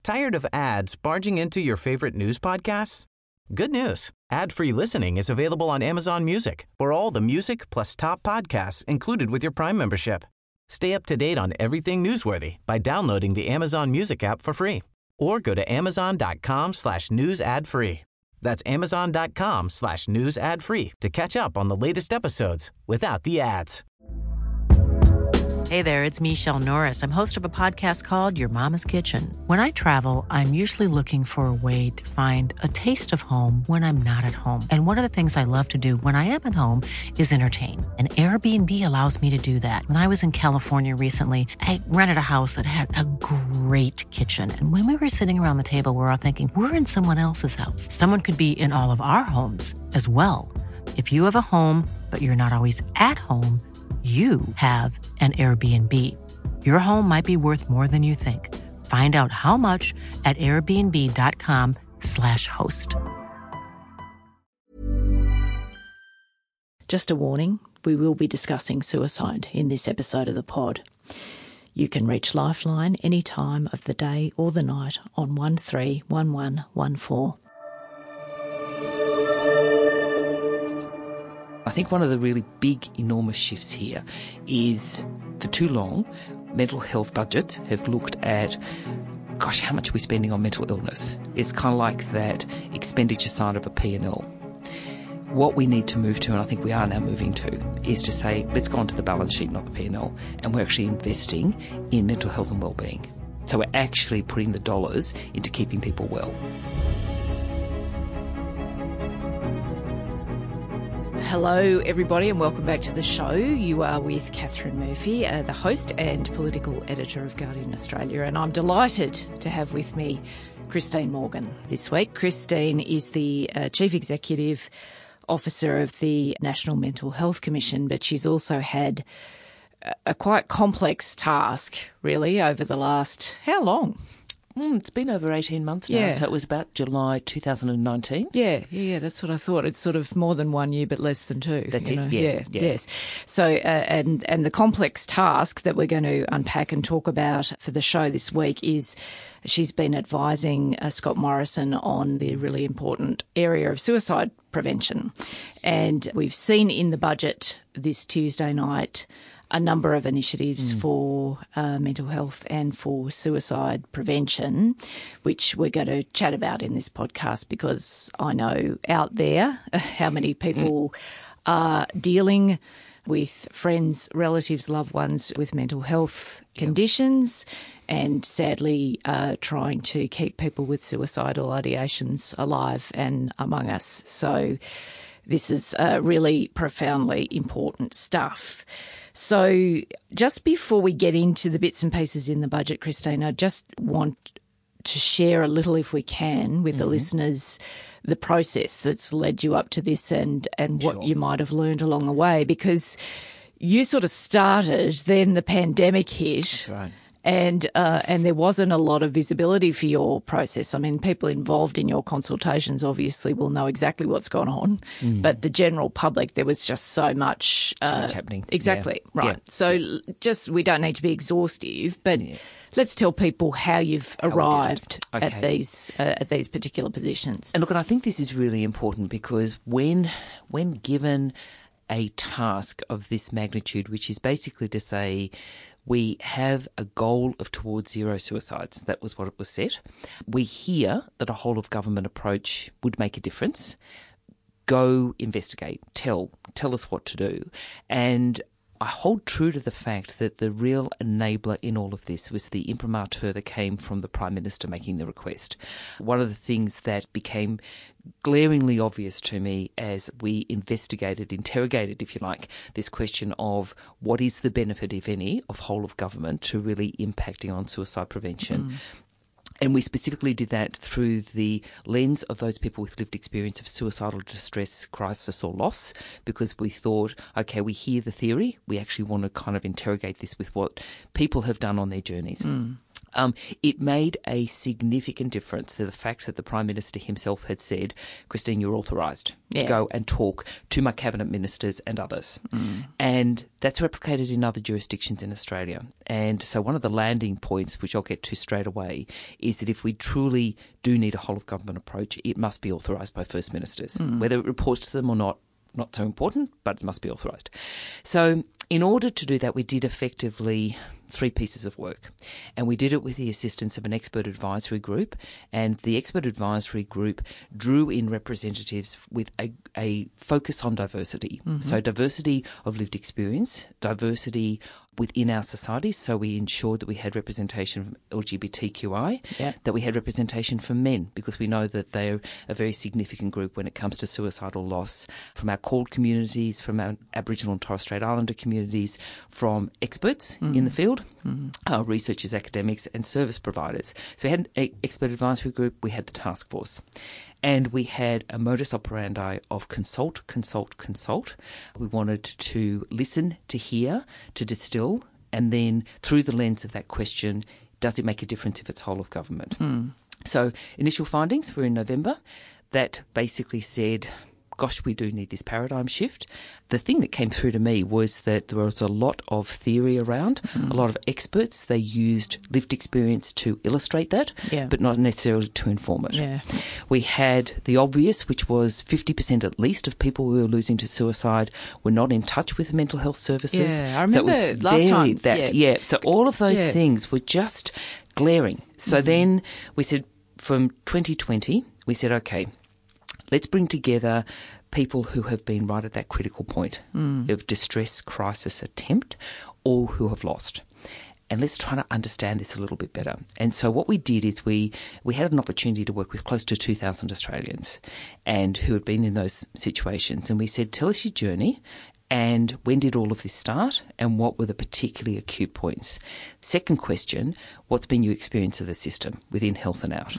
Tired of ads barging into your favorite news podcasts? Good news. Ad-free listening is available on Amazon Music for all the music plus top podcasts included with your Prime membership. Stay up to date on everything newsworthy by downloading the Amazon Music app for free or go to amazon.com/news ad free. That's amazon.com/news ad free to catch up on the latest episodes without the ads. Hey there, it's Michelle Norris. I'm host of a podcast called Your Mama's Kitchen. When I travel, I'm usually looking for a way to find a taste of home when I'm not at home. And one of the things I love to do when I am at home is entertain. And Airbnb allows me to do that. When I was in California recently, I rented a house that had a great kitchen. And when we were sitting around the table, we were all thinking, we're in someone else's house. Someone could be in all of our homes as well. If you have a home, but you're not always at home, you have an Airbnb. Your home might be worth more than you think. Find out how much at airbnb.com/host. Just a warning, we will be discussing suicide in this episode of the pod. You can reach Lifeline any time of the day or the night on 131114. I think one of the really big, enormous shifts here is, for too long, mental health budgets have looked at, gosh, how much are we spending on mental illness? It's kind of like that expenditure side of a P&L. What we need to move to, and I think we are now moving to, is to say, let's go onto the balance sheet, not the P&L, and we're actually investing in mental health and wellbeing. So we're actually putting the dollars into keeping people well. Hello, everybody, and welcome back to the show. You are with Catherine Murphy, the host and political editor of Guardian Australia, and I'm delighted to have with me Christine Morgan this week. Christine is the Chief Executive Officer of the National Mental Health Commission, but she's also had a quite complex task, really, over the last, how long? It's been over 18 months now, so it was about July 2019. Yeah, that's what I thought. It's sort of more than 1 year, but less than two. That's it, yeah. Yes. So, and the complex task that we're going to unpack and talk about for the show this week is she's been advising Scott Morrison on the really important area of suicide prevention. And we've seen in the budget this Tuesday night a number of initiatives for mental health and for suicide prevention, which we're going to chat about in this podcast because I know out there how many people are dealing with friends, relatives, loved ones with mental health conditions and sadly trying to keep people with suicidal ideations alive and among us. So this is really profoundly important stuff. So just before we get into the bits and pieces in the budget, Christine, I just want to share a little, if we can, with the listeners, the process that's led you up to this and what you might have learned along the way, because you sort of started, then the pandemic hit. That's right. And there wasn't a lot of visibility for your process. I mean, people involved in your consultations obviously will know exactly what's gone on, but the general public, there was just so much happening. Exactly, Yeah. right. Yeah. So just we don't need to be exhaustive, but let's tell people how you've arrived at these particular positions. And look, and I think this is really important because when given a task of this magnitude, which is basically to say, we have a goal of towards zero suicides. That was what it was set. We hear that a whole of government approach would make a difference. Go investigate. Tell us what to do. And I hold true to the fact that the real enabler in all of this was the imprimatur that came from the Prime Minister making the request. One of the things that became glaringly obvious to me as we interrogated, if you like, this question of what is the benefit, if any, of whole of government to really impacting on suicide prevention. And we specifically did that through the lens of those people with lived experience of suicidal distress, crisis or loss, because we thought, okay, we hear the theory, we actually want to kind of interrogate this with what people have done on their journeys. It made a significant difference to the fact that the Prime Minister himself had said, Christine, you're authorised to go and talk to my cabinet ministers and others. And that's replicated in other jurisdictions in Australia. And so one of the landing points, which I'll get to straight away, is that if we truly do need a whole-of-government approach, it must be authorised by First Ministers. Whether it reports to them or not so important, but it must be authorised. So in order to do that, we did effectively 3 pieces of work. And we did it with the assistance of an expert advisory group. And the expert advisory group drew in representatives with a focus on diversity. So diversity of lived experience, diversity within our society. So we ensured that we had representation from LGBTQI, that we had representation from men, because we know that they're a very significant group when it comes to suicidal loss, from our CALD communities, from our Aboriginal and Torres Strait Islander communities, from experts in the field, researchers, academics and service providers. So we had an expert advisory group, we had the task force. And we had a modus operandi of consult. We wanted to listen, to hear, to distill, and then through the lens of that question, does it make a difference if it's whole of government? So initial findings were in November that basically said, gosh, we do need this paradigm shift. The thing that came through to me was that there was a lot of theory around, a lot of experts. They used lived experience to illustrate that, but not necessarily to inform it. We had the obvious, which was 50% at least of people we were losing to suicide were not in touch with mental health services. I remember last time. So all of those things were just glaring. So then we said from 2020, we said, okay, let's bring together people who have been right at that critical point of distress, crisis, attempt, or who have lost. And let's try to understand this a little bit better. And so what we did is we had an opportunity to work with close to 2,000 Australians and who had been in those situations. And we said, tell us your journey and when did all of this start and what were the particularly acute points. Second question, what's been your experience of the system within health and out?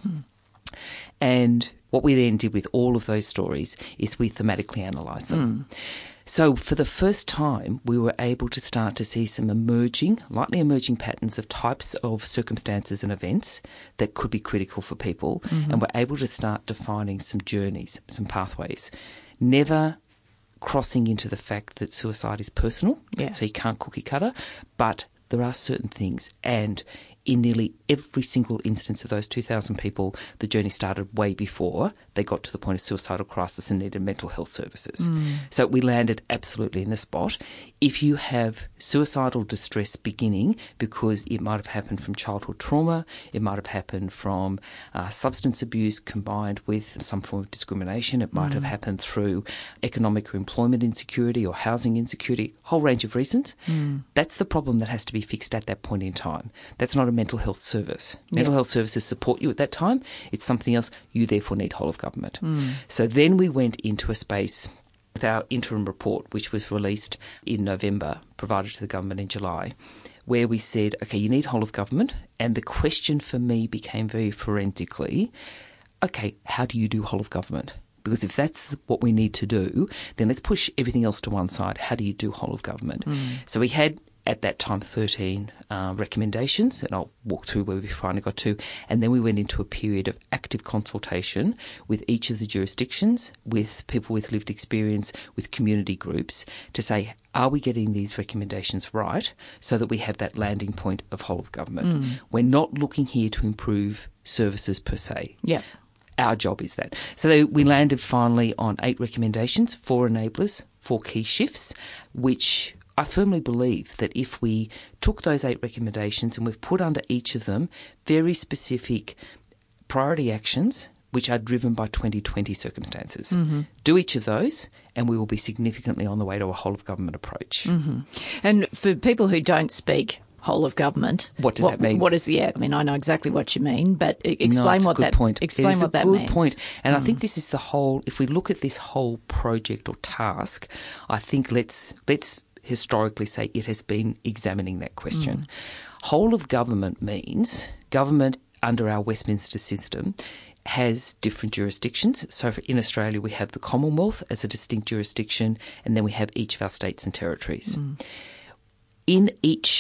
And what we then did with all of those stories is we thematically analysed them. So for the first time, we were able to start to see some lightly emerging patterns of types of circumstances and events that could be critical for people. And we're able to start defining some journeys, some pathways, never crossing into the fact that suicide is personal, so you can't cookie cutter, but there are certain things. And in nearly every single instance of those 2,000 people, the journey started way before they got to the point of suicidal crisis and needed mental health services. So we landed absolutely in the spot. If you have suicidal distress beginning because it might have happened from childhood trauma, it might have happened from substance abuse combined with some form of discrimination, it might have happened through economic or employment insecurity or housing insecurity, a whole range of reasons. That's the problem that has to be fixed at that point in time. That's not a mental health service. Mental health services support you at that time. It's something else. You therefore need whole of government. So then we went into a space with our interim report, which was released in November, provided to the government in July, where we said, okay, you need whole of government. And the question for me became very forensically, okay, how do you do whole of government? Because if that's what we need to do, then let's push everything else to one side. How do you do whole of government? So we had at that time 13 recommendations, and I'll walk through where we finally got to. And then we went into a period of active consultation with each of the jurisdictions, with people with lived experience, with community groups, to say, are we getting these recommendations right so that we have that landing point of whole of government? We're not looking here to improve services per se. Our job is that. So we landed finally on 8 recommendations, 4 enablers, 4 key shifts, which I firmly believe that if we took those 8 recommendations and we've put under each of them very specific priority actions which are driven by 2020 circumstances, do each of those and we will be significantly on the way to a whole-of-government approach. And for people who don't speak whole of government, what does that mean? What is, I mean, I know exactly what you mean, but explain what that means. Explain what that means. Good point. And I think this is the whole, if we look at this whole project or task, I think let's historically say it has been examining that question. Whole of government means government under our Westminster system has different jurisdictions. So in Australia, we have the Commonwealth as a distinct jurisdiction, and then we have each of our states and territories. In each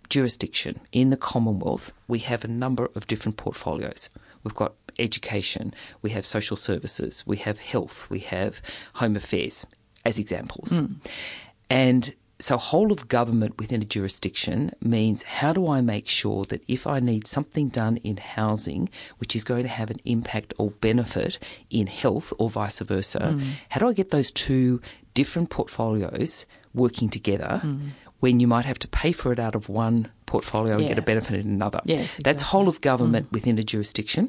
jurisdiction, in the Commonwealth, we have a number of different portfolios. We've got education, we have social services, we have health, we have home affairs, as examples. And so whole of government within a jurisdiction means how do I make sure that if I need something done in housing, which is going to have an impact or benefit in health or vice versa, how do I get those two different portfolios working together when you might have to pay for it out of one portfolio and get a benefit in another? Yes, exactly. That's whole of government within a jurisdiction.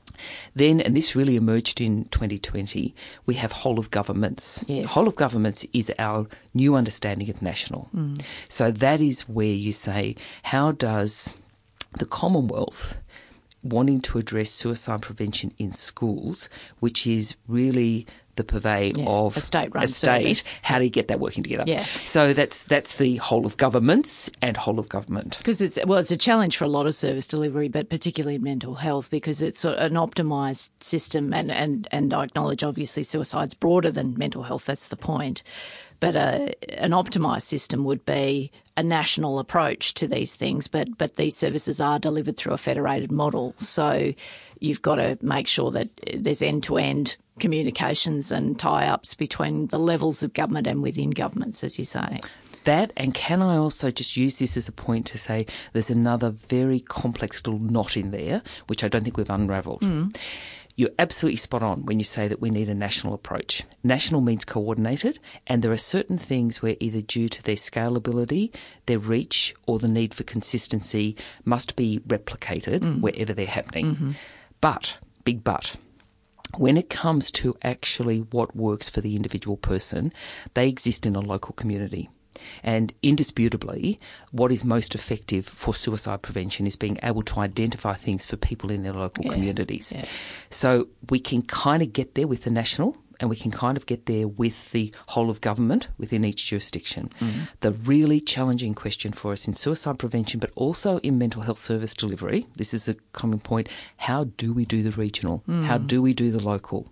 Then, and this really emerged in 2020, we have whole of governments. Yes. Whole of governments is our new understanding of national. So that is where you say, how does the Commonwealth, wanting to address suicide prevention in schools, which is really the purvey of a state-run service. How do you get that working together? Yeah. So that's the whole of governments and whole of government. Because it's a challenge for a lot of service delivery, but particularly in mental health, because it's an optimised system, and I acknowledge obviously suicide's broader than mental health. That's the point. But an optimised system would be a national approach to these things, but these services are delivered through a federated model. So you've got to make sure that there's end-to-end communications and tie-ups between the levels of government and within governments, as you say. That, and can I also just use this as a point to say there's another very complex little knot in there, which I don't think we've unravelled. You're absolutely spot on when you say that we need a national approach. National means coordinated, and there are certain things where either due to their scalability, their reach, or the need for consistency must be replicated wherever they're happening. But, big but, when it comes to actually what works for the individual person, they exist in a local community. And indisputably, what is most effective for suicide prevention is being able to identify things for people in their local communities. Yeah. So we can kind of get there with the national, and we can kind of get there with the whole of government within each jurisdiction. The really challenging question for us in suicide prevention, but also in mental health service delivery, this is a common point, how do we do the regional? How do we do the local?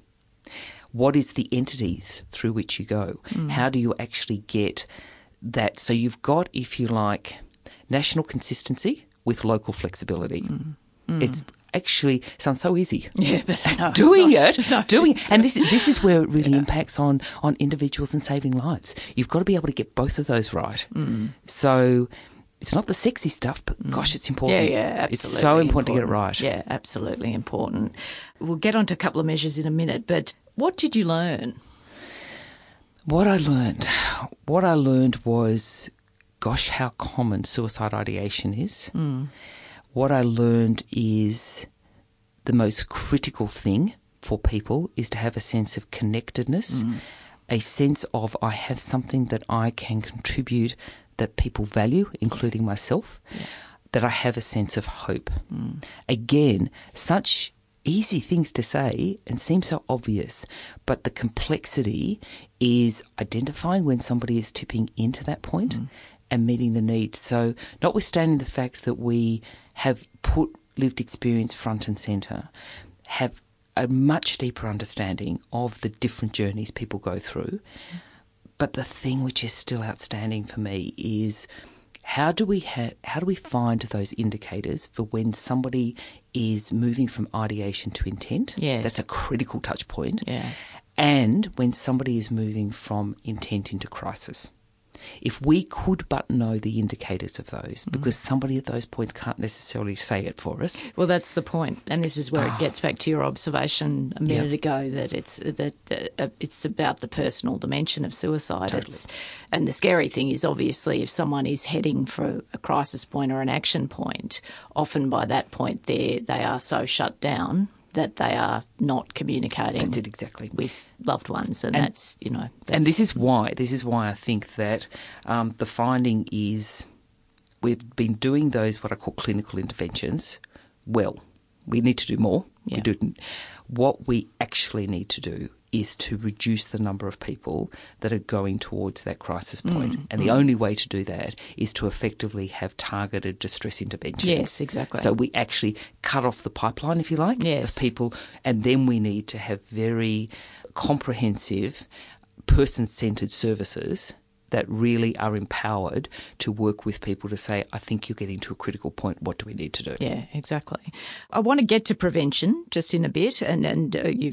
What is the entities through which you go? How do you actually get that? So you've got, if you like, national consistency with local flexibility. It's actually sounds so easy. Yeah, but no, doing it's not. it, and this is where it really impacts on individuals and saving lives. You've got to be able to get both of those right. So it's not the sexy stuff, but gosh, it's important. Yeah, absolutely. It's so important to get it right. Yeah, absolutely important. We'll get on to a couple of measures in a minute, but what did you learn? What I learned was, gosh, how common suicide ideation is. What I learned is the most critical thing for people is to have a sense of connectedness, a sense of I have something that I can contribute that people value, including myself, that I have a sense of hope. Again, such easy things to say and seem so obvious, but the complexity is identifying when somebody is tipping into that point and meeting the need. So notwithstanding the fact that we have put lived experience front and centre, have a much deeper understanding of the different journeys people go through, but the thing which is still outstanding for me is how do we find those indicators for when somebody is moving from ideation to intent? Yes. That's a critical touch point. Yeah. And when somebody is moving from intent into crisis. If we could but know the indicators of those, because somebody at those points can't necessarily say it for us. Well, that's the point, and this is where it gets back to your observation a minute ago that it's about the personal dimension of suicide. Totally. And the scary thing is, obviously, if someone is heading for a crisis point or an action point, often by that point they are so shut down that they are not communicating. That's it, exactly. With loved ones, and that's. And this is why I think that the finding is we've been doing those what I call clinical interventions well. We need to do more. Yeah. We do. What we actually need to do is to reduce the number of people that are going towards that crisis point. And the only way to do that is to effectively have targeted distress interventions. Yes, exactly. So we actually cut off the pipeline, if you like, Yes. of people, and then we need to have very comprehensive, person-centred services that really are empowered to work with people to say, I think you're getting to a critical point. What do we need to do? Yeah, exactly. I want to get to prevention just in a bit, and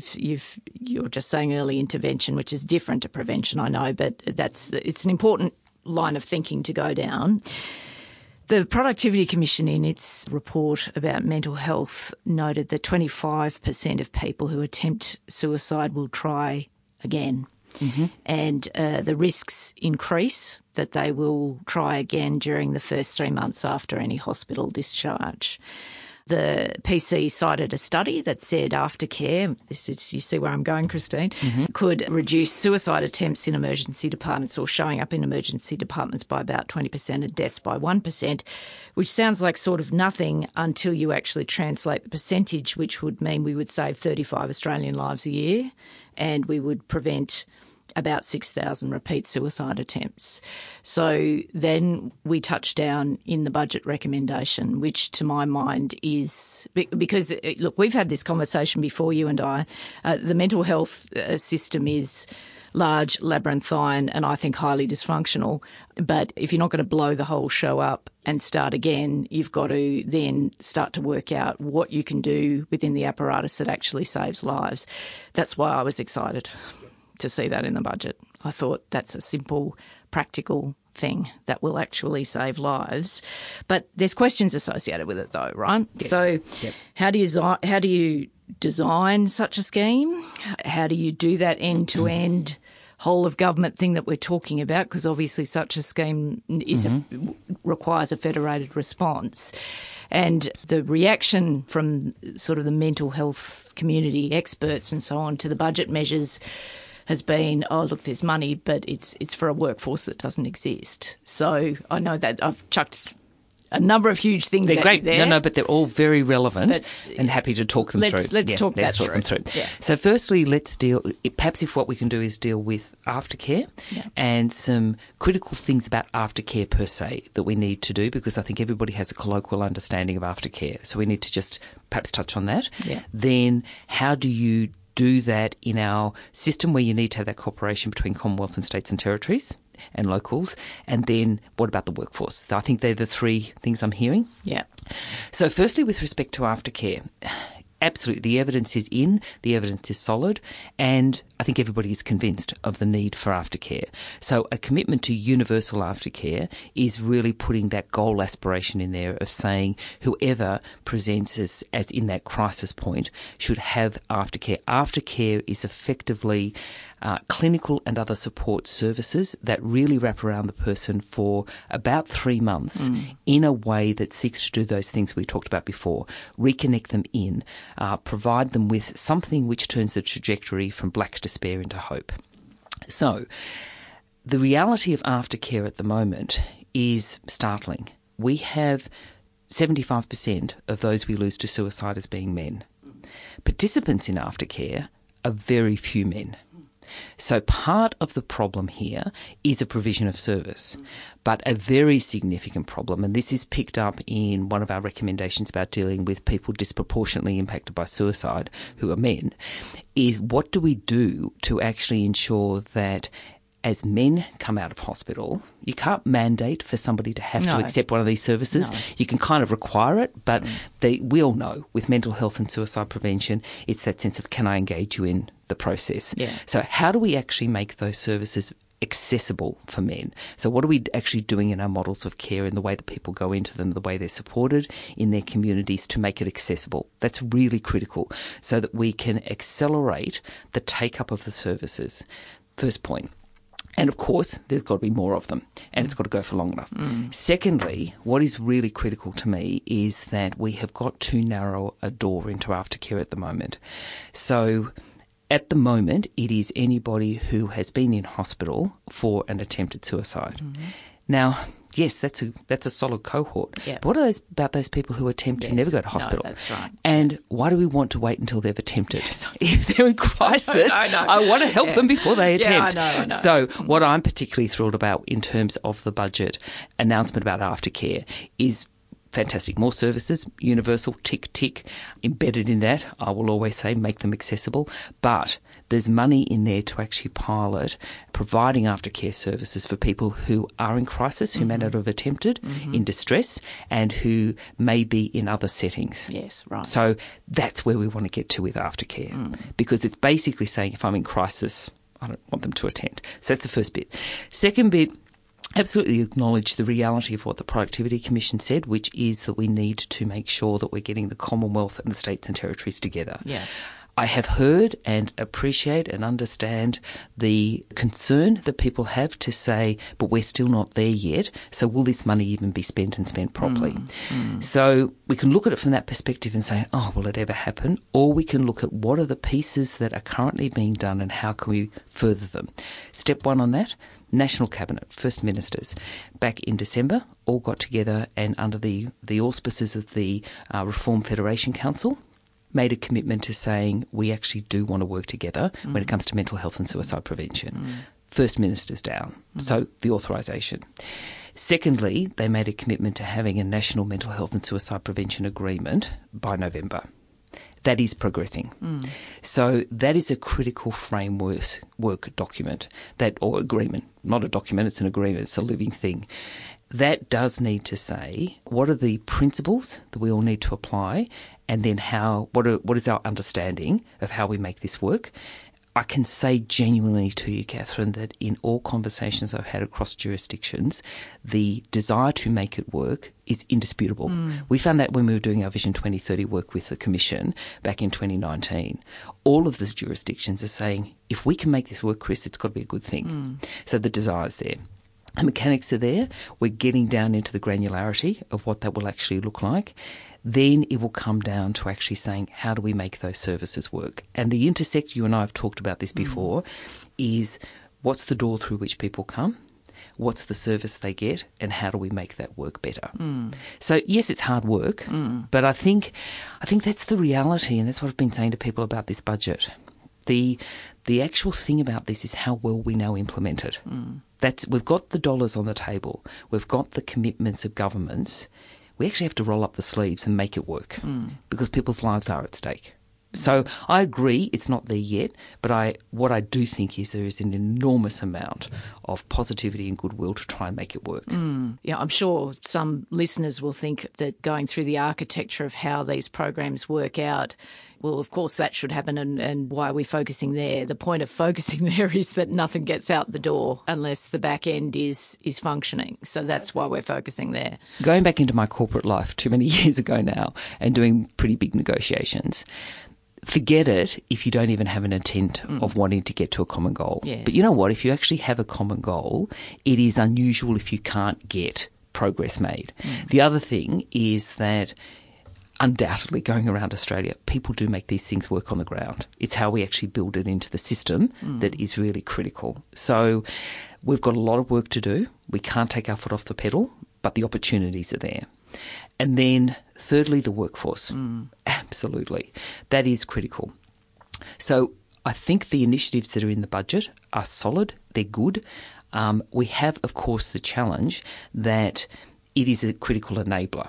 you're just saying early intervention, which is different to prevention, I know, but it's an important line of thinking to go down. The Productivity Commission, in its report about mental health, noted that 25% of people who attempt suicide will try again. Mm-hmm. And the risks increase that they will try again during the first 3 months after any hospital discharge. The PC cited a study that said aftercare, this is, you see where I'm going, Christine, could reduce suicide attempts in emergency departments or showing up in emergency departments by about 20% and deaths by 1%, which sounds like sort of nothing until you actually translate the percentage, which would mean we would save 35 Australian lives a year and we would prevent about 6,000 repeat suicide attempts. So then we touch down in the budget recommendation, which to my mind is because, look, we've had this conversation before, you and I. The mental health system is large, labyrinthine, and I think highly dysfunctional. But if you're not going to blow the whole show up and start again, you've got to then start to work out what you can do within the apparatus that actually saves lives. That's why I was excited to see that in the budget. I thought that's a simple, practical thing that will actually save lives. But there's questions associated with it though, right? Yes. So how do you design such a scheme? How do you do that end-to-end whole of government thing that we're talking about? Because obviously such a scheme requires a federated response. And the reaction from sort of the mental health community, experts and so on, to the budget measures has been, oh, look, there's money, but it's for a workforce that doesn't exist. So I know that I've chucked a number of huge things they're great. there. No, but they're all very relevant and happy to talk them through. Let's talk them through. Yeah. So firstly, let's perhaps if what we can do is deal with aftercare and some critical things about aftercare per se that we need to do, because I think everybody has a colloquial understanding of aftercare. So we need to just perhaps touch on that. Yeah. Then how do you do that in our system where you need to have that cooperation between Commonwealth and states and territories and locals? And then what about the workforce? So I think they're the three things I'm hearing. Yeah. So firstly, with respect to aftercare, absolutely, the evidence is in, the evidence is solid, and I think everybody is convinced of the need for aftercare. So a commitment to universal aftercare is really putting that goal aspiration in there of saying whoever presents as in that crisis point should have aftercare. Aftercare is effectively clinical and other support services that really wrap around the person for about 3 months in a way that seeks to do those things we talked about before, reconnect them in, provide them with something which turns the trajectory from black despair into hope. So the reality of aftercare at the moment is startling. We have 75% of those we lose to suicide as being men. Participants in aftercare are very few men. So part of the problem here is a provision of service, but a very significant problem, and this is picked up in one of our recommendations about dealing with people disproportionately impacted by suicide who are men, is what do we do to actually ensure that as men come out of hospital, you can't mandate for somebody to have to accept one of these services. No. You can kind of require it, but we all know with mental health and suicide prevention, it's that sense of, can I engage you in the process? Yeah. So how do we actually make those services accessible for men? So what are we actually doing in our models of care, in the way that people go into them, the way they're supported in their communities to make it accessible? That's really critical so that we can accelerate the take-up of the services. First point. And of course, there's got to be more of them, and it's got to go for long enough. Secondly, what is really critical to me is that we have got too narrow a door into aftercare at the moment. So at the moment, it is anybody who has been in hospital for an attempted suicide. Now, yes, that's a solid cohort. Yeah. But what about those people who attempt and never go to hospital? No, that's right. And why do we want to wait until they've attempted? If they're in crisis, I want to help them before they attempt. I know. So what I'm particularly thrilled about in terms of the budget announcement about aftercare is, fantastic. More services, universal, tick, tick. Embedded in that, I will always say, make them accessible. But there's money in there to actually pilot providing aftercare services for people who are in crisis, who may not have attempted, in distress, and who may be in other settings. Yes, right. So that's where we want to get to with aftercare, because it's basically saying if I'm in crisis, I don't want them to attend. So that's the first bit. Second bit, absolutely acknowledge the reality of what the Productivity Commission said, which is that we need to make sure that we're getting the Commonwealth and the states and territories together. Yeah. I have heard and appreciate and understand the concern that people have to say, but we're still not there yet, so will this money even be spent and spent properly? So we can look at it from that perspective and say, oh, will it ever happen? Or we can look at what are the pieces that are currently being done and how can we further them. Step one on that, National Cabinet, First Ministers, back in December, all got together and under the auspices of the Reform Federation Council, made a commitment to saying we actually do want to work together when it comes to mental health and suicide prevention. First Minister's down, so the authorisation. Secondly, they made a commitment to having a national mental health and suicide prevention agreement by November. That is progressing. So that is a critical framework document, or agreement. Not a document, it's an agreement, it's a living thing. That does need to say what are the principles that we all need to apply, and then what is our understanding of how we make this work. I can say genuinely to you, Catherine, that in all conversations I've had across jurisdictions, the desire to make it work is indisputable. We found that when we were doing our Vision 2030 work with the Commission back in 2019. All of the jurisdictions are saying, if we can make this work, Chris, it's got to be a good thing. So the desire's there. The mechanics are there. We're getting down into the granularity of what that will actually look like. Then it will come down to actually saying, how do we make those services work? And the intersect, you and I have talked about this before, is what's the door through which people come? What's the service they get? And how do we make that work better? So, yes, it's hard work, but I think that's the reality, and that's what I've been saying to people about this budget. The actual thing about this is how well we now implement it. We've got the dollars on the table. We've got the commitments of governments. We actually have to roll up the sleeves and make it work because people's lives are at stake. So I agree it's not there yet, but what I do think is there is an enormous amount of positivity and goodwill to try and make it work. Yeah, I'm sure some listeners will think that going through the architecture of how these programs work out, well, of course, that should happen, and why are we focusing there? The point of focusing there is that nothing gets out the door unless the back end is functioning. So that's why we're focusing there. Going back into my corporate life too many years ago now and doing pretty big negotiations, forget it if you don't even have an intent of wanting to get to a common goal. Yes. But you know what? If you actually have a common goal, it is unusual if you can't get progress made. The other thing is that undoubtedly going around Australia, people do make these things work on the ground. It's how we actually build it into the system that is really critical. So we've got a lot of work to do. We can't take our foot off the pedal, but the opportunities are there. And then thirdly, the workforce. Absolutely. That is critical. So I think the initiatives that are in the budget are solid. They're good. We have, of course, the challenge that it is a critical enabler.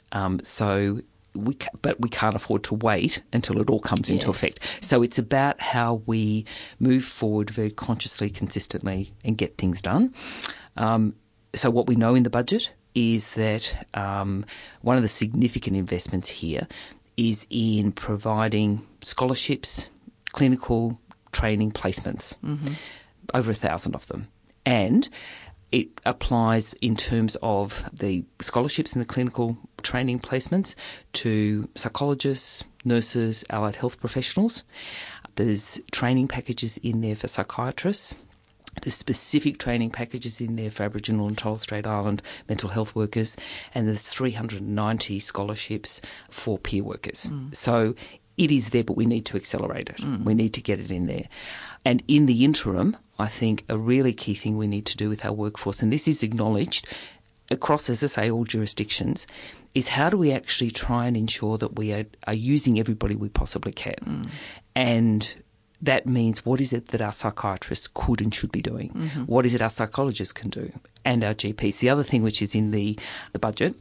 But we can't afford to wait until it all comes into effect. So it's about how we move forward very consciously, consistently, and get things done. So what we know in the budget is that one of the significant investments here is in providing scholarships, clinical training placements, over 1,000 of them. And it applies in terms of the scholarships and the clinical training placements to psychologists, nurses, allied health professionals. There's training packages in there for psychiatrists. There's specific training packages in there for Aboriginal and Torres Strait Island mental health workers, and there's 390 scholarships for peer workers. So it is there, but we need to accelerate it. We need to get it in there. And in the interim, I think a really key thing we need to do with our workforce, and this is acknowledged across, as I say, all jurisdictions, is how do we actually try and ensure that we are using everybody we possibly can. And that means what is it that our psychiatrists could and should be doing? What is it our psychologists can do? And our GPs. The other thing which is in the budget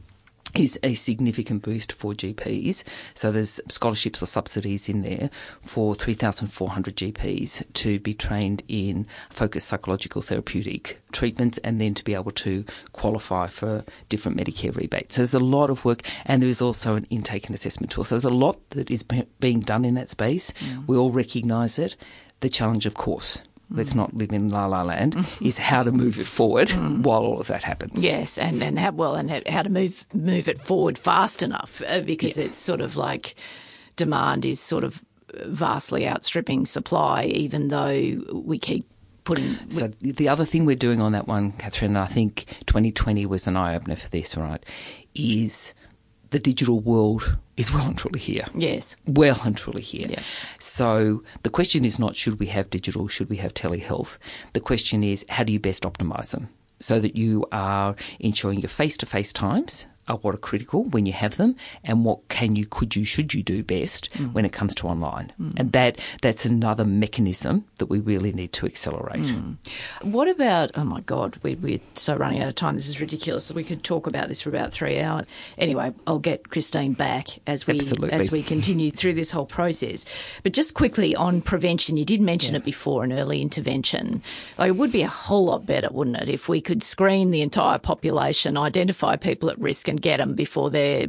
is a significant boost for GPs. So there's scholarships or subsidies in there for 3,400 GPs to be trained in focused psychological therapeutic treatments and then to be able to qualify for different Medicare rebates. So there's a lot of work, and there is also an intake and assessment tool. So there's a lot that is being done in that space. We all recognise it. The challenge, of course, let's not live in la-la land, is how to move it forward while all of that happens. Yes, and how to move it forward fast enough because it's sort of like demand is sort of vastly outstripping supply, even though we keep putting... So the other thing we're doing on that one, Catherine, and I think 2020 was an eye-opener for this, right, is the digital world is well and truly here. Yes. Well and truly here. Yeah. So the question is not should we have digital, should we have telehealth? The question is how do you best optimise them so that you are ensuring your face-to-face times are what are critical when you have them, and what should you do best when it comes to online. And that's another mechanism that we really need to accelerate. What about, oh my God, we're so running out of time. This is ridiculous. We could talk about this for about 3 hours. Anyway, I'll get Christine back as we continue through this whole process. But just quickly on prevention, you did mention it before, an early intervention. Like, it would be a whole lot better, wouldn't it, if we could screen the entire population, identify people at risk and get them before they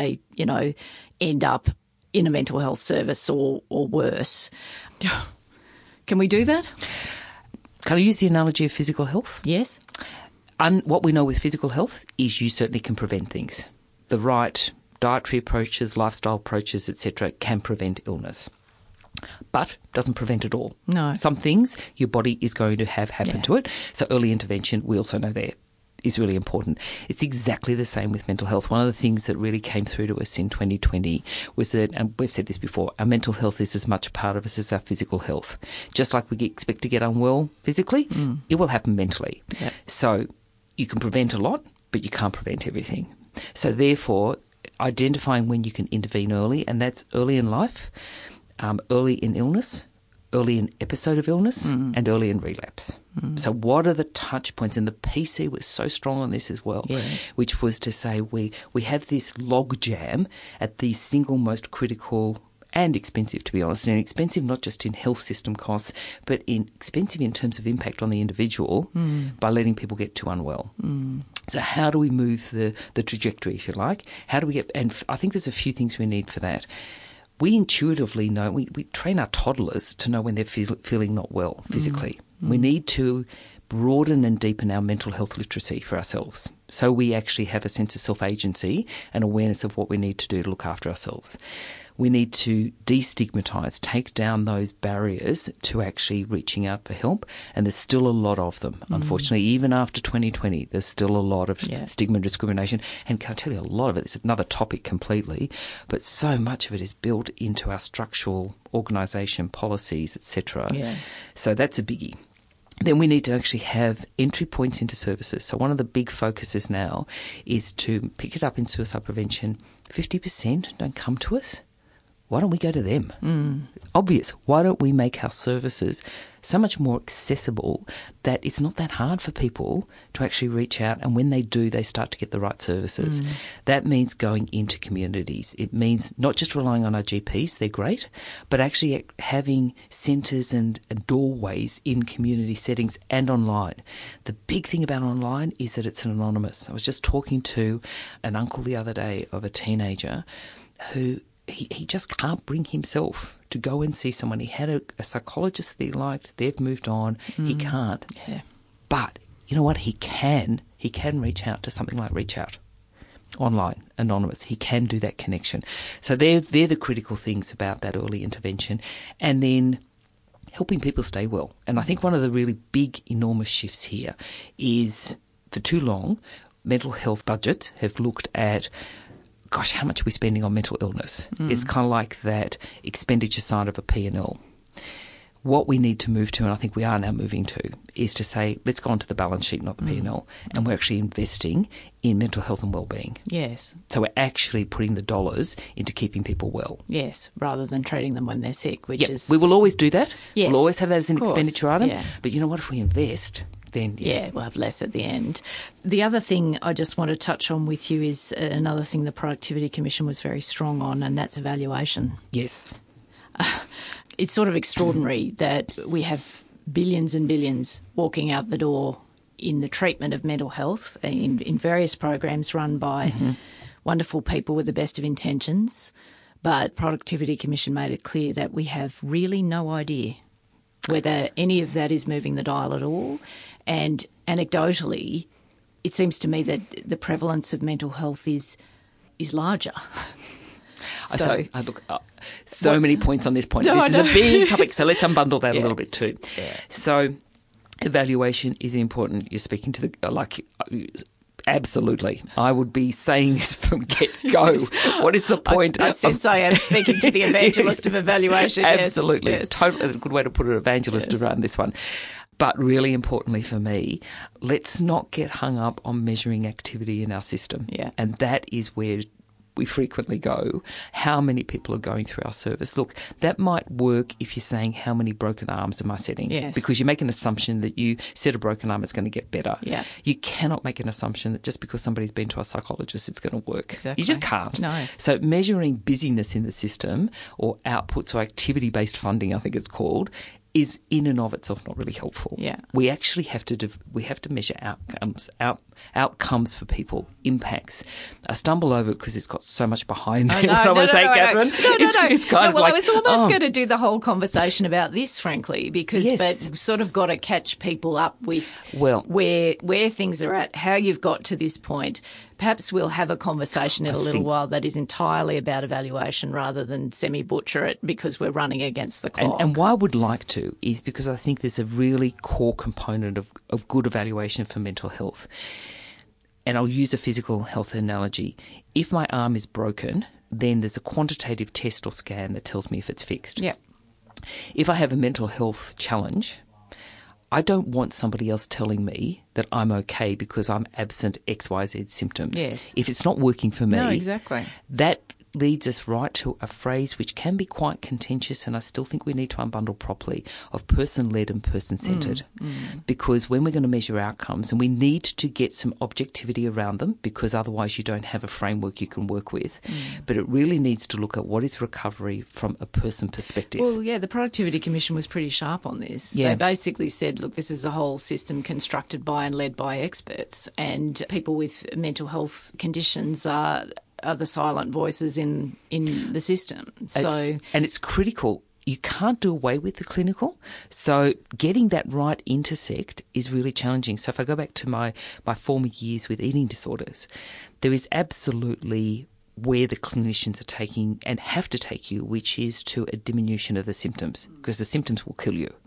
end up in a mental health service or worse. Can we do that? Can I use the analogy of physical health? Yes. What we know with physical health is you certainly can prevent things. The right dietary approaches, lifestyle approaches, etc., can prevent illness. But doesn't prevent it all. No. Some things your body is going to have happen to it. So early intervention, we also know there, is really important. It's exactly the same with mental health. One of the things that really came through to us in 2020 was that, and we've said this before, our mental health is as much a part of us as our physical health. Just like we expect to get unwell physically, it will happen mentally. Yep. So you can prevent a lot, but you can't prevent everything. So therefore, identifying when you can intervene early, and that's early in life, early in illness, early in episode of illness, and early in relapse. So what are the touch points? And the PC was so strong on this as well, which was to say we have this log jam at the single most critical and expensive, to be honest, and expensive not just in health system costs, but expensive in terms of impact on the individual by letting people get too unwell. So how do we move the trajectory, if you like? How do we get, and I think there's a few things we need for that. We intuitively know, we train our toddlers to know when they're feeling not well physically. We need to broaden and deepen our mental health literacy for ourselves so we actually have a sense of self-agency and awareness of what we need to do to look after ourselves. We need to destigmatise, take down those barriers to actually reaching out for help, and there's still a lot of them. Unfortunately, even after 2020, there's still a lot of stigma and discrimination. And can I tell you, a lot of it is another topic completely, but so much of it is built into our structural organisation, policies, etc. So that's a biggie. Then we need to actually have entry points into services. So one of the big focuses now is to pick it up in suicide prevention. 50% don't come to us. Why don't we go to them? Obvious. Why don't we make our services so much more accessible that it's not that hard for people to actually reach out, and when they do, they start to get the right services. That means going into communities. It means not just relying on our GPs, they're great, but actually having centres and doorways in community settings and online. The big thing about online is that it's anonymous. I was just talking to an uncle the other day of a teenager who he just can't bring himself to go and see someone. He had a psychologist that he liked. They've moved on. He can't. But you know what? He can reach out to something like Reach Out online, anonymous. He can do that connection. So they're the critical things about that early intervention. And then helping people stay well. And I think one of the really big, enormous shifts here is, for too long, mental health budgets have looked at, gosh, how much are we spending on mental illness? It's kind of like that expenditure side of a P&L. What we need to move to, and I think we are now moving to, is to say, let's go onto the balance sheet, not the P&L, and we're actually investing in mental health and wellbeing. Yes. So we're actually putting the dollars into keeping people well. Yes, rather than treating them when they're sick, which is... We will always do that. Yes, we'll always have that as an expenditure item. But you know what? If we invest, the end. Yeah, we'll have less at the end. The other thing I just want to touch on with you is another thing the Productivity Commission was very strong on, and that's evaluation. Yes. It's sort of extraordinary that we have billions and billions walking out the door in the treatment of mental health in various programs run by wonderful people with the best of intentions. But Productivity Commission made it clear that we have really no idea whether any of that is moving the dial at all. And anecdotally, it seems to me that the prevalence of mental health is larger. So many points on this point. This is a big topic, so let's unbundle that a little bit too. Yeah. So evaluation is important. You're speaking to absolutely. I would be saying this from get-go. What is the point? I sense I am speaking to the evangelist of evaluation. Absolutely. Yes. Totally a good way to put it, evangelist around this one. But really importantly for me, let's not get hung up on measuring activity in our system. Yeah. And that is where we frequently go. How many people are going through our service? Look, that might work if you're saying how many broken arms am I setting? Yes. Because you make an assumption that you set a broken arm, it's going to get better. Yeah. You cannot make an assumption that just because somebody's been to a psychologist, it's going to work. Exactly. You just can't. No. So measuring busyness in the system or outputs or activity-based funding, I think it's called, is in and of itself not really helpful. Yeah. We actually have to measure outcomes for people, impacts. I stumble over it because it's got so much behind there. I want to say, Catherine. It's kind of well, like, I was almost going to do the whole conversation about this, frankly, because Yes. but we've sort of got to catch people up with Well- where things are at, how you've got to this point. Perhaps we'll have a conversation in a little while that is entirely about evaluation rather than semi-butcher it because we're running against the clock. And why I would like to is because I think there's a really core component of good evaluation for mental health. And I'll use a physical health analogy. If my arm is broken, then there's a quantitative test or scan that tells me if it's fixed. Yeah. If I have a mental health challenge, I don't want somebody else telling me that I'm okay because I'm absent XYZ symptoms. Yes. If it's not working for me, No, exactly. that leads us right to a phrase which can be quite contentious, and I still think we need to unbundle properly, of person-led and person-centred. Because when we're going to measure outcomes, and we need to get some objectivity around them, because otherwise you don't have a framework you can work with, but it really needs to look at what is recovery from a person perspective. Well, yeah, the Productivity Commission was pretty sharp on this. Yeah. They basically said, look, this is a whole system constructed by and led by experts, and people with mental health conditions are the silent voices in the system. And it's critical. You can't do away with the clinical. So getting that right intersect is really challenging. So if I go back to my former years with eating disorders, there is absolutely where the clinicians are taking and have to take you, which is to a diminution of the symptoms, because the symptoms will kill you.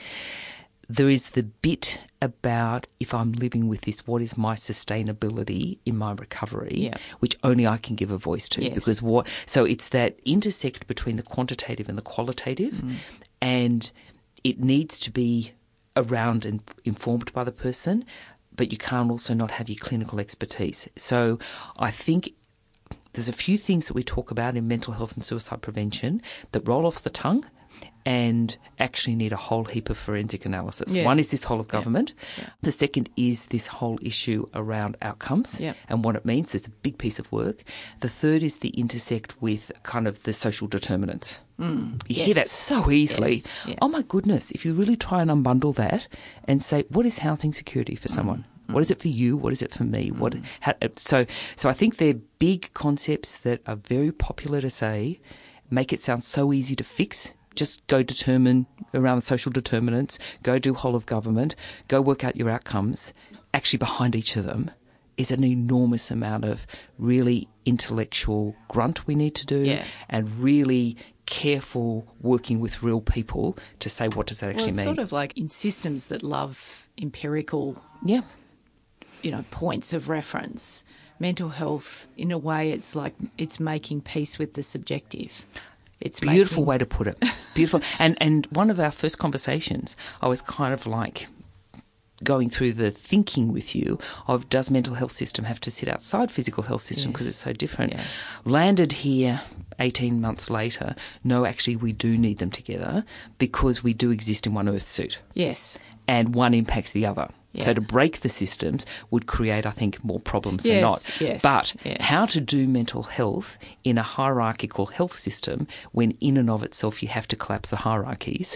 There is the bit about, if I'm living with this, what is my sustainability in my recovery, which only I can give a voice to. Yes. Because so it's that intersect between the quantitative and the qualitative, and it needs to be around and informed by the person, but you can't also not have your clinical expertise. So I think there's a few things that we talk about in mental health and suicide prevention that roll off the tongue and actually need a whole heap of forensic analysis. Yeah. One is this whole of government. Yeah. The second is this whole issue around outcomes and what it means. There's a big piece of work. The third is the intersect with kind of the social determinants. You hear that so easily. Yes. Yeah. Oh my goodness, if you really try and unbundle that and say, what is housing security for someone? What is it for you? What is it for me? So I think they're big concepts that are very popular to say, make it sound so easy to fix. Just go determine around the social determinants, go do whole of government, go work out your outcomes. Actually, behind each of them is an enormous amount of really intellectual grunt we need to do and really careful working with real people to say, what does that actually it's mean? sort of like in systems that love empirical points of reference. Mental health, in a way, it's like it's making peace with the subjective. It's beautiful way to put it. Beautiful. And one of our first conversations, I was kind of like going through the thinking with you of, does mental health system have to sit outside physical health system because it's so different? Yeah. Landed here 18 months later, no, actually we do need them together because we do exist in one earth suit. Yes. and one impacts the other. Yeah. So to break the systems would create, I think, more problems than not. Yes, but yes. how to do mental health in a hierarchical health system when in and of itself you have to collapse the hierarchies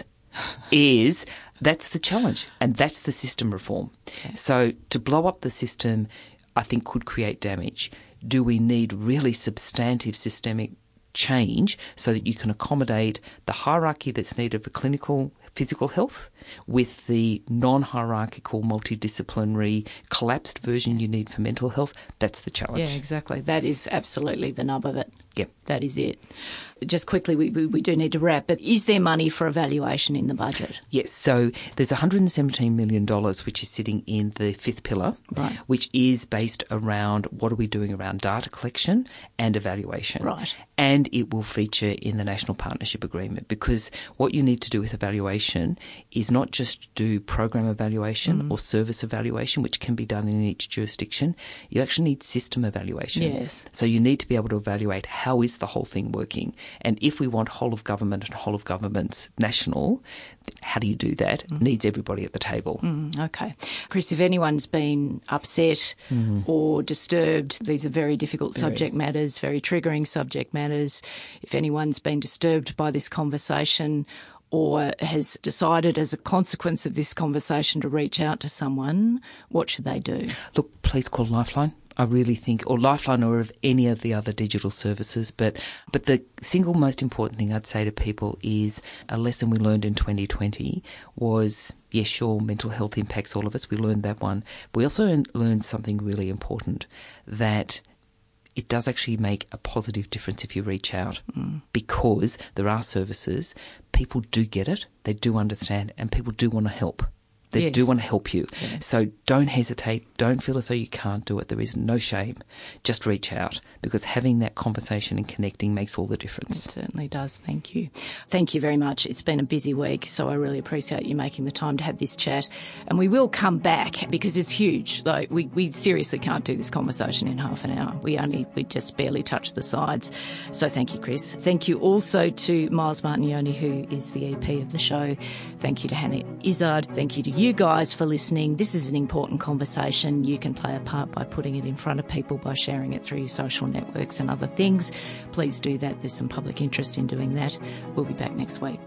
that's the challenge, and that's the system reform. Yeah. So to blow up the system, I think, could create damage. Do we need really substantive systemic change so that you can accommodate the hierarchy that's needed for clinical physical health with the non-hierarchical, multidisciplinary, collapsed version you need for mental health? That's the challenge. Yeah, exactly. That is absolutely the nub of it. Yep. That is it. Just quickly, we do need to wrap, but is there money for evaluation in the budget? Yes, so there's $117 million which is sitting in the fifth pillar, right, which is based around what are we doing around data collection and evaluation. Right. And it will feature in the National Partnership Agreement, because what you need to do with evaluation is not just do program evaluation or service evaluation, which can be done in each jurisdiction. You actually need system evaluation. Yes. So you need to be able to evaluate how is the whole thing working. And if we want whole of government and whole of government's national, how do you do that? Needs everybody at the table. Okay. Chris, if anyone's been upset or disturbed, these are very difficult subject matters, very triggering subject matters. If anyone's been disturbed by this conversation or has decided as a consequence of this conversation to reach out to someone, what should they do? Look, please call Lifeline. I really think, or Lifeline or of any of the other digital services. But the single most important thing I'd say to people is a lesson we learned in 2020 was, yes, sure, mental health impacts all of us. We learned that one. But we also learned something really important, that it does actually make a positive difference if you reach out, because there are services, people do get it, they do understand, and people do want to help. They do want to help you. Yes. So don't hesitate. Don't feel as though you can't do it. There is no shame. Just reach out, because having that conversation and connecting makes all the difference. It certainly does. Thank you. Thank you very much. It's been a busy week, so I really appreciate you making the time to have this chat. And we will come back because it's huge. Like we seriously can't do this conversation in half an hour. We just barely touched the sides. So thank you, Chris. Thank you also to Miles Martignoni, who is the EP of the show. Thank you to Hannah Izzard. Thank you to you guys for listening. This is an important conversation. You can play a part by putting it in front of people, by sharing it through your social networks and other things. Please do that. There's some public interest in doing that. We'll be back next week.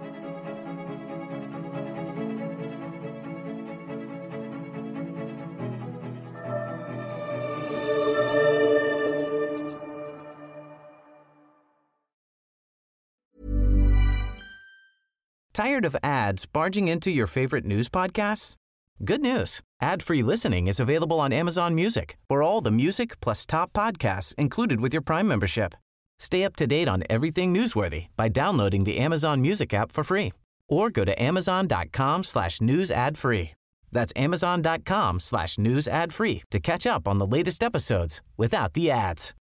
Tired of ads barging into your favorite news podcasts? Good news. Ad-free listening is available on Amazon Music for all the music plus top podcasts included with your Prime membership. Stay up to date on everything newsworthy by downloading the Amazon Music app for free, or go to amazon.com/news ad free. That's amazon.com/news ad free to catch up on the latest episodes without the ads.